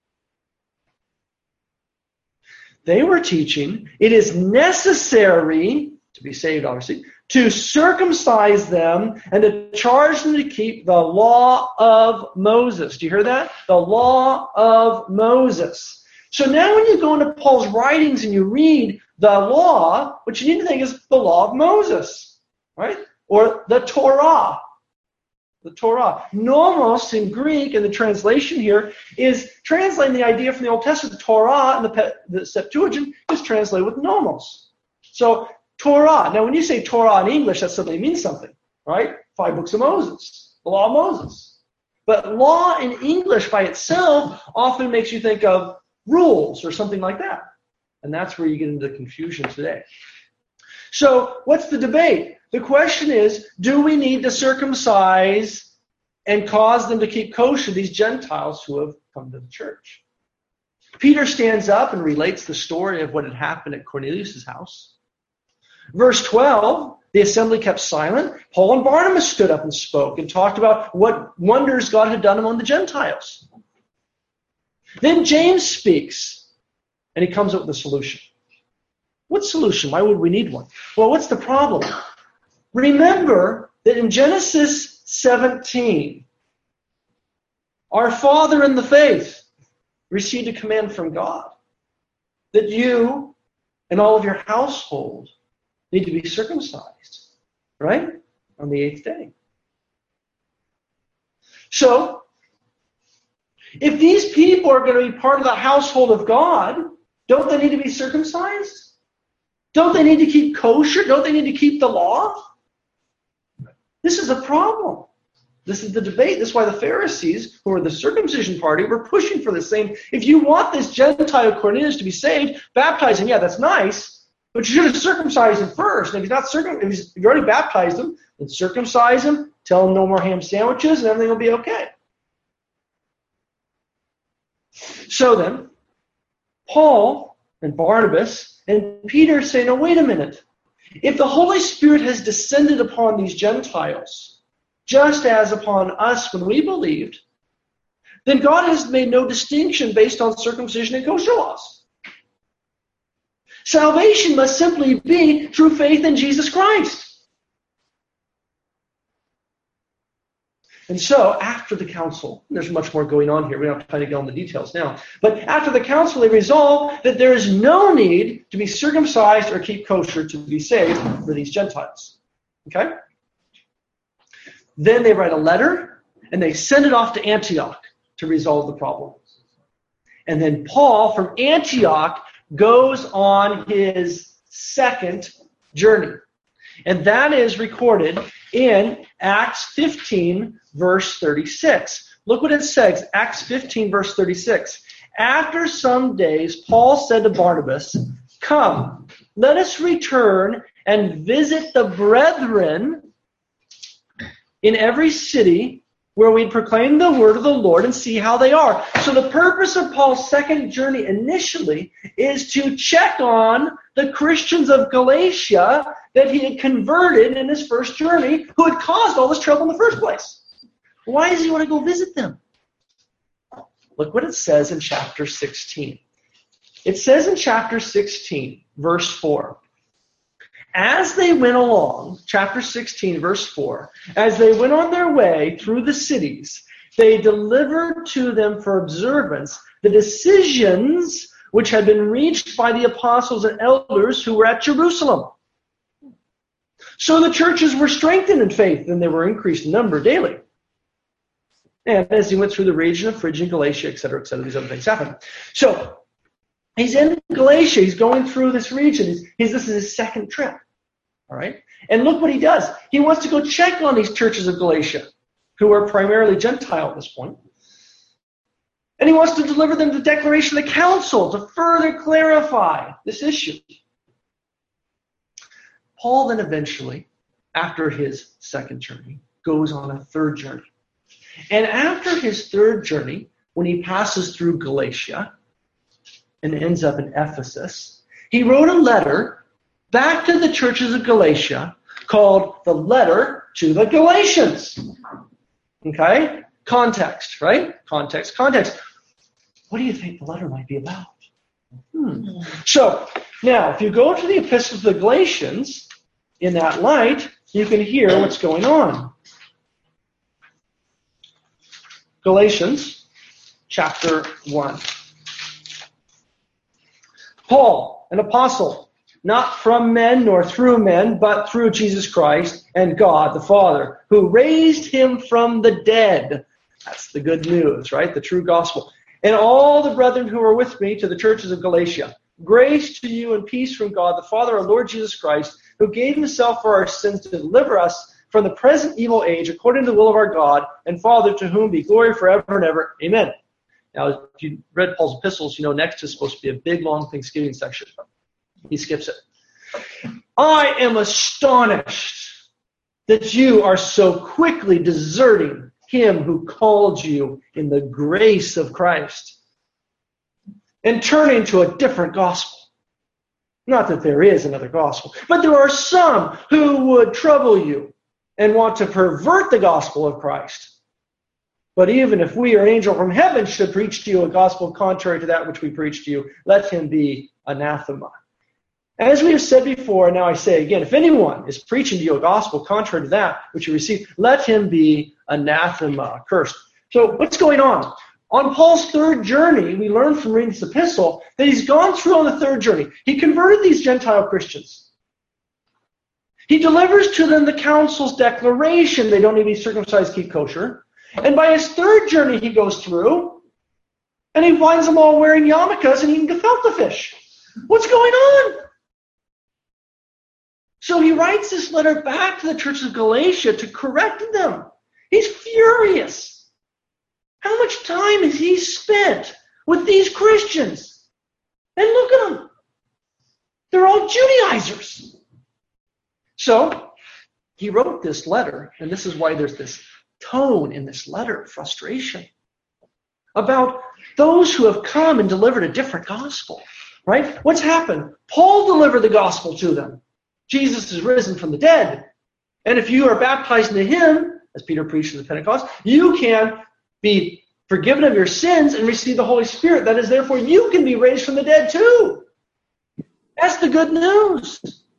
They were teaching it is necessary to be saved, obviously, to circumcise them and to charge them to keep the law of Moses. Do you hear that? The law of Moses. So now when you go into Paul's writings and you read the law, what you need to think is the law of Moses, right? Or the Torah. The Torah. Nomos in Greek, in the translation here, is translating the idea from the Old Testament. Torah, and the, the Septuagint, is translated with nomos. So, Torah. Now, when you say Torah in English, that suddenly means something, right? Five books of Moses. The law of Moses. But law in English by itself often makes you think of rules or something like that. And that's where you get into the confusion today. So, what's the debate? The question is, do we need to circumcise and cause them to keep kosher, these Gentiles who have come to the church? Peter stands up and relates the story of what had happened at Cornelius' house. Verse twelve, the assembly kept silent. Paul and Barnabas stood up and spoke and talked about what wonders God had done among the Gentiles. Then James speaks, and he comes up with a solution. What solution? Why would we need one? Well, what's the problem? Remember that in Genesis seventeen, our father in the faith received a command from God that you and all of your household need to be circumcised, right? On the eighth day. So, if these people are going to be part of the household of God, don't they need to be circumcised? Don't they need to keep kosher? Don't they need to keep the law? This is a problem. This is the debate. This is why the Pharisees, who are the circumcision party, were pushing for the same. If you want this Gentile Cornelius to be saved, baptize him. Yeah, that's nice, but you should have circumcised him first. And if he's not circum, if he's, you've already baptized him, then circumcise him. Tell him no more ham sandwiches, and everything will be okay. So then, Paul and Barnabas and Peter say, no, wait a minute. If the Holy Spirit has descended upon these Gentiles, just as upon us when we believed, then God has made no distinction based on circumcision and kosher laws. Salvation must simply be through faith in Jesus Christ. And so, after the council, there's much more going on here. We don't have time to get on the details now. But after the council, they resolve that there is no need to be circumcised or keep kosher to be saved for these Gentiles. Okay? Then they write a letter, and they send it off to Antioch to resolve the problem. And then Paul, from Antioch, goes on his second journey. And that is recorded in Acts fifteen, verse thirty-six. Look what it says, Acts fifteen, verse thirty-six. After some days, Paul said to Barnabas, come, let us return and visit the brethren in every city where we proclaim the word of the Lord and see how they are. So the purpose of Paul's second journey initially is to check on the Christians of Galatia that he had converted in his first journey, who had caused all this trouble in the first place. Why does he want to go visit them? Look what it says in chapter sixteen. It says in chapter sixteen, verse four, as they went along, chapter sixteen, verse four, as they went on their way through the cities, they delivered to them for observance the decisions which had been reached by the apostles and elders who were at Jerusalem. So the churches were strengthened in faith, and they were increased in number daily. And as he went through the region of Phrygia and Galatia, et cetera, et cetera, these other things happened. So he's in Galatia. He's going through this region. He's, he's, this is his second trip. All right? And look what he does. He wants to go check on these churches of Galatia, who are primarily Gentile at this point. And he wants to deliver them the declaration of the council to further clarify this issue. Paul then eventually, after his second journey, goes on a third journey. And after his third journey, when he passes through Galatia and ends up in Ephesus, he wrote a letter back to the churches of Galatia called the Letter to the Galatians. Okay? Context, right? Context, context. What do you think the letter might be about? Hmm. So, now, if you go to the Epistle to the Galatians, in that light, you can hear what's going on. Galatians chapter one. Paul, an apostle, not from men nor through men, but through Jesus Christ and God the Father, who raised him from the dead. That's the good news, right? The true gospel. And all the brethren who are with me to the churches of Galatia. Grace to you and peace from God the Father, our Lord Jesus Christ, who gave himself for our sins to deliver us from the present evil age, according to the will of our God and Father, to whom be glory forever and ever. Amen. Now, if you read Paul's epistles, you know next is supposed to be a big, long Thanksgiving section. He skips it. I am astonished that you are so quickly deserting him who called you in the grace of Christ and turning to a different gospel. Not that there is another gospel, but there are some who would trouble you and want to pervert the gospel of Christ. But even if we or an angel from heaven should preach to you a gospel contrary to that which we preach to you, let him be anathema. As we have said before, and now I say again, if anyone is preaching to you a gospel contrary to that which you receive, let him be anathema, cursed. So what's going on? On Paul's third journey, we learn from reading this epistle that he's gone through on the third journey. He converted these Gentile Christians. He delivers to them the council's declaration. They don't need to be circumcised, keep kosher. And by his third journey he goes through, and he finds them all wearing yarmulkes and eating gefilte fish. What's going on? So he writes this letter back to the church of Galatia to correct them. He's furious. How much time has he spent with these Christians? And look at them. They're all Judaizers. So he wrote this letter, and this is why there's this tone in this letter of frustration about those who have come and delivered a different gospel. Right? What's happened? Paul delivered the gospel to them. Jesus is risen from the dead. And if you are baptized into him, as Peter preached in the Pentecost, you can be forgiven of your sins and receive the Holy Spirit. That is, therefore, you can be raised from the dead too. That's the good news.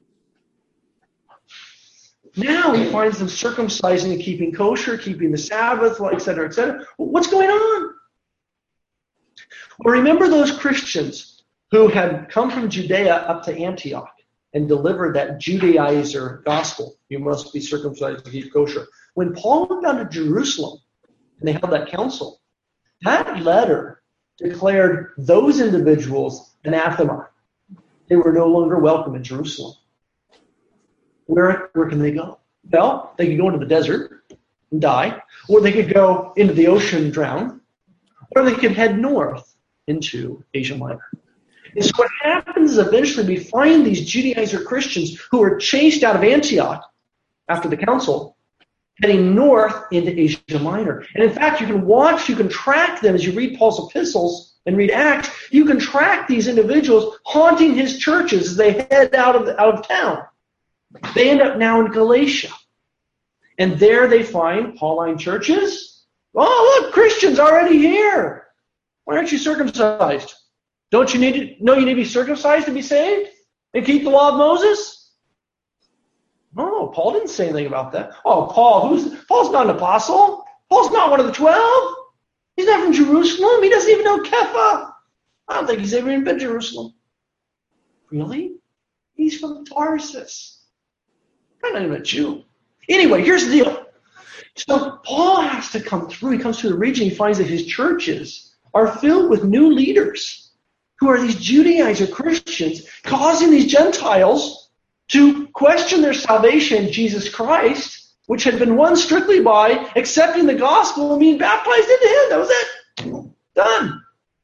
Now he finds them circumcising and keeping kosher, keeping the Sabbath, et cetera, et cetera. What's going on? Well, remember those Christians who had come from Judea up to Antioch and delivered that Judaizer gospel. You must be circumcised to keep kosher. When Paul went down to Jerusalem and they held that council, that letter declared those individuals anathema. They were no longer welcome in Jerusalem. Where, where can they go? Well, they could go into the desert and die, or they could go into the ocean and drown, or they could head north into Asia Minor. And so what happens is eventually we find these Judaizer Christians who are chased out of Antioch after the council, heading north into Asia Minor. And in fact, you can watch, you can track them as you read Paul's epistles and read Acts. You can track these individuals haunting his churches as they head out of, out of town. They end up now in Galatia. And there they find Pauline churches. Oh, look, Christians already here. Why aren't you circumcised? Don't you need to know you need to be circumcised to be saved and keep the law of Moses? No, Paul didn't say anything about that. Oh, Paul, who's Paul's not an apostle. Paul's not one of the twelve. He's not from Jerusalem. He doesn't even know Kepha. I don't think he's ever even been to Jerusalem. Really? He's from Tarsus. I'm not even a Jew. Anyway, here's the deal. So Paul has to come through. He comes through the region. He finds that his churches are filled with new leaders who are these Judaizer Christians, causing these Gentiles to question their salvation in Jesus Christ, which had been won strictly by accepting the gospel and being baptized into him. That was it. Done.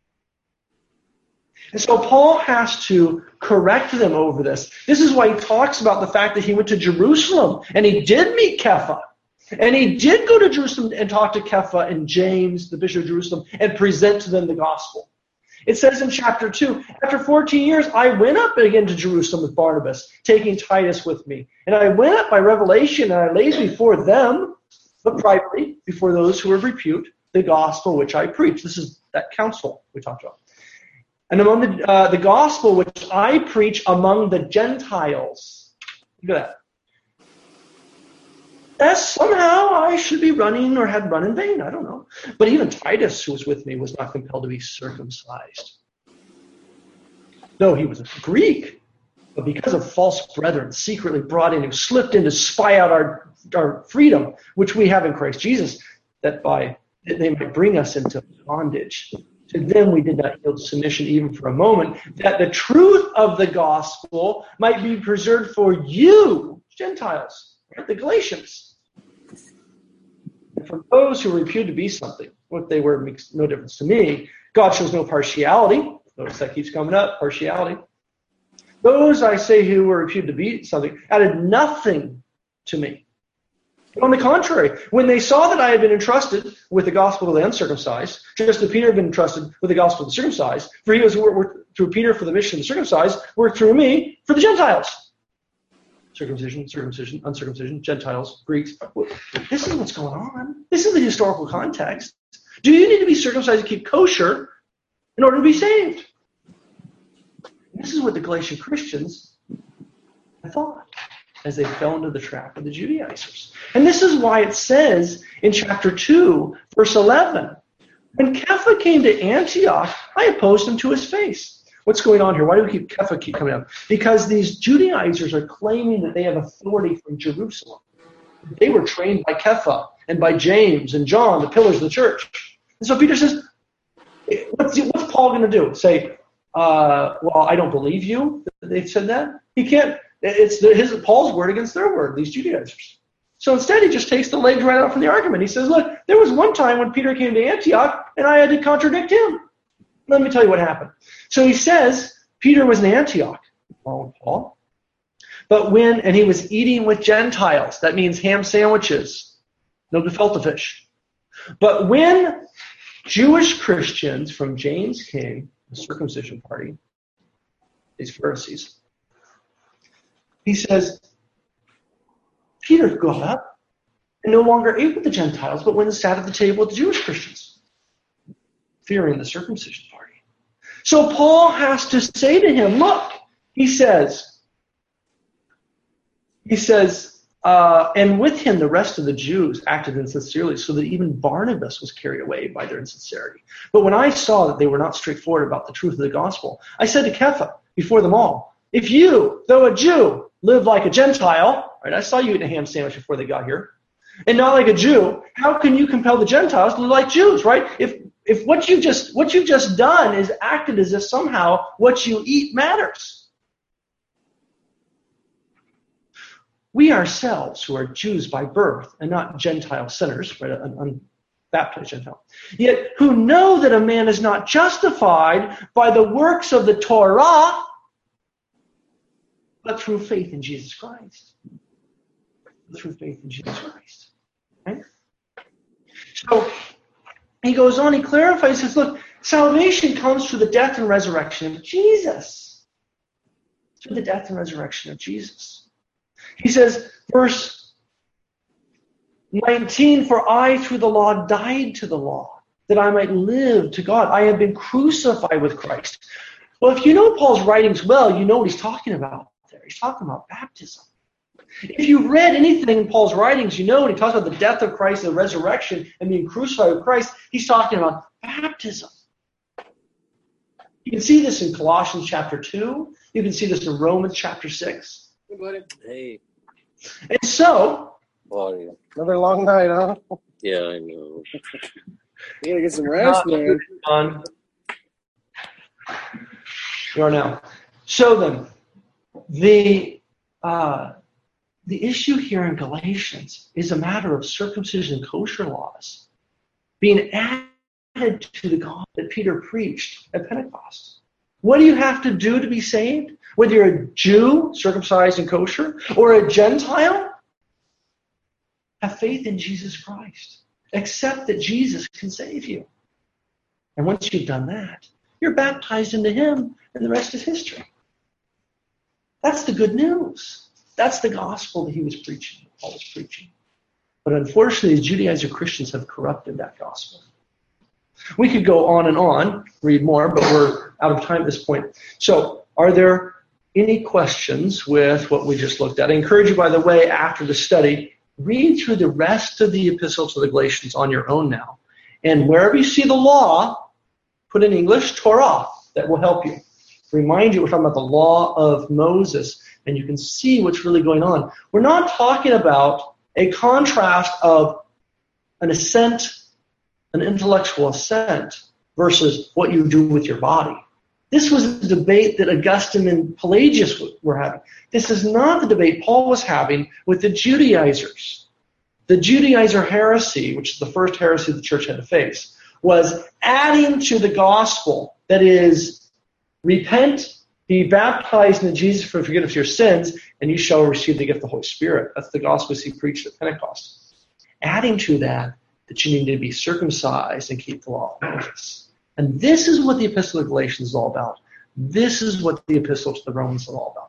And so Paul has to correct them over this. This is why he talks about the fact that he went to Jerusalem and he did meet Kepha. And he did go to Jerusalem and talk to Kepha and James, the bishop of Jerusalem, and present to them the gospel. It says in chapter two, after fourteen years, I went up again to Jerusalem with Barnabas, taking Titus with me. And I went up by revelation, and I laid before them, but privately, before those who were of repute, the gospel which I preached. This is that council we talked about. And among the, uh, the gospel which I preach among the Gentiles. Look at that. As somehow I should be running or had run in vain. I don't know. But even Titus, who was with me, was not compelled to be circumcised. Though he was a Greek, but because of false brethren secretly brought in, who slipped in to spy out our, our freedom, which we have in Christ Jesus, that by that they might bring us into bondage. To them we did not yield submission even for a moment, that the truth of the gospel might be preserved for you, Gentiles, right? The Galatians. And for those who repute to be something, what they were makes no difference to me. God shows no partiality. Notice that keeps coming up, partiality. Those, I say, who were reputed to be something, added nothing to me. On the contrary, when they saw that I had been entrusted with the gospel of the uncircumcised, just as Peter had been entrusted with the gospel of the circumcised, for he was worked through Peter for the mission of the circumcised, worked through me for the Gentiles. Circumcision, circumcision, uncircumcision, Gentiles, Greeks. This is what's going on. This is the historical context. Do you need to be circumcised to keep kosher in order to be saved? This is what the Galatian Christians thought as they fell into the trap of the Judaizers. And this is why it says in chapter two, verse eleven, when Kepha came to Antioch, I opposed him to his face. What's going on here? Why do we keep Kepha keep coming up? Because these Judaizers are claiming that they have authority from Jerusalem. They were trained by Kepha and by James and John, the pillars of the church. And so Peter says, what's, what's Paul going to do? Say, uh, well, I don't believe you that they've said that? He can't. It's the, his Paul's word against their word, these Judaizers. So instead, he just takes the legs right out from the argument. He says, look, there was one time when Peter came to Antioch, and I had to contradict him. Let me tell you what happened. So he says, Peter was in Antioch, along with Paul. But when, and he was eating with Gentiles. That means ham sandwiches, no gefilte fish. But when Jewish Christians from James came, the circumcision party, these Pharisees, he says, Peter got up and no longer ate with the Gentiles, but went and sat at the table with the Jewish Christians, fearing the circumcision party. So Paul has to say to him, look, he says, he says, uh, and with him the rest of the Jews acted insincerely, so that even Barnabas was carried away by their insincerity. But when I saw that they were not straightforward about the truth of the gospel, I said to Kepha before them all, if you, though a Jew, live like a Gentile, right? I saw you eating a ham sandwich before they got here, and not like a Jew, how can you compel the Gentiles to live like Jews, right? If if what you just what you've just done is acted as if somehow what you eat matters. We ourselves, who are Jews by birth and not Gentile sinners, right? An unbaptized Gentile, yet who know that a man is not justified by the works of the Torah, but through faith in Jesus Christ. Through faith in Jesus Christ. Right? So he goes on, he clarifies, he says, look, salvation comes through the death and resurrection of Jesus. Through the death and resurrection of Jesus. He says, verse nineteen, for I through the law died to the law, that I might live to God. I have been crucified with Christ. Well, if you know Paul's writings well, you know what he's talking about. He's talking about baptism. If you've read anything in Paul's writings, you know when he talks about the death of Christ, the resurrection, and being crucified with Christ, he's talking about baptism. You can see this in Colossians chapter two. You can see this in Romans chapter six. Hey, buddy. Hey. And so... Well, another long night, huh? Yeah, I know. You gotta get some rest, man. On. You are now. So then, the uh, the issue here in Galatians is a matter of circumcision and kosher laws being added to the gospel that Peter preached at Pentecost. What do you have to do to be saved? Whether you're a Jew, circumcised and kosher, or a Gentile, have faith in Jesus Christ. Accept that Jesus can save you. And once you've done that, you're baptized into him, and the rest is history. That's the good news. That's the gospel that he was preaching, that Paul was preaching. But unfortunately, the Judaizer Christians have corrupted that gospel. We could go on and on, read more, but we're out of time at this point. So, are there any questions with what we just looked at? I encourage you, by the way, after the study, read through the rest of the epistle to the Galatians on your own now. And wherever you see the law, put in English, Torah. That will help you. Remind you, we're talking about the law of Moses, and you can see what's really going on. We're not talking about a contrast of an assent, an intellectual assent, versus what you do with your body. This was a debate that Augustine and Pelagius were having. This is not the debate Paul was having with the Judaizers. The Judaizer heresy, which is the first heresy the church had to face, was adding to the gospel, that is, repent, be baptized into Jesus for forgiveness of your sins, and you shall receive the gift of the Holy Spirit. That's the gospel he preached at Pentecost. Adding to that, that you need to be circumcised and keep the law of Moses. And this is what the Epistle of Galatians is all about. This is what the Epistle to the Romans is all about.